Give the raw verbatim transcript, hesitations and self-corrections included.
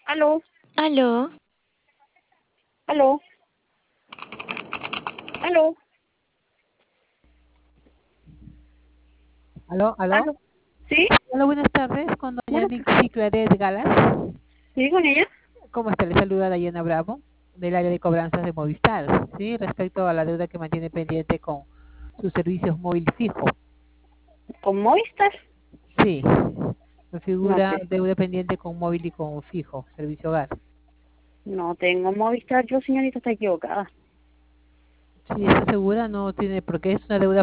Aló, Aló, aló, aló, ¿Aló? ¿Aló? aló. ¿Sí? Hola, buenas tardes, con doña Bueno, Nixie Claret Galas. ¿sí con ella? ¿Cómo está? Le saluda Dayana Bravo, del área de cobranzas de Movistar, ¿sí? Respecto a la deuda que mantiene pendiente con sus servicios móvil fijo. ¿Con Movistar? Sí, me No figura te, deuda pendiente con móvil y con fijo, servicio hogar. no tengo Movistar. Yo, señorita, está equivocada. Sí, ¿está segura? No tiene, porque es una deuda